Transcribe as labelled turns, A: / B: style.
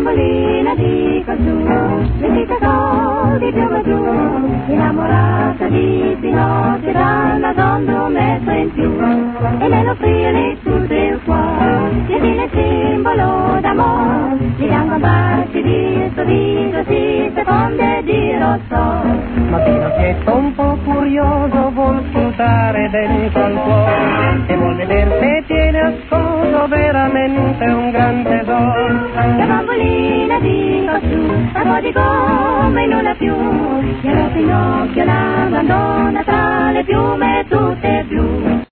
A: bambolina di cosù, vestita soldi piove giù, innamorata di Pinocchio dalla donna un metro in più, e lei lo offrire tutto il cuore, gli viene simbolo d'amore, gli danno baci di il sorriso, si seconde di rosso.
B: Ma Pinocchietto un po' curioso vuol scrutare dentro al cuore e vuol vedere se tiene a sposo veramente un gran tesoro.
A: La bambolina di cosù, a po' di gomma non ha più, e allora Pinocchio l'abbandona tra le piume tutte blu.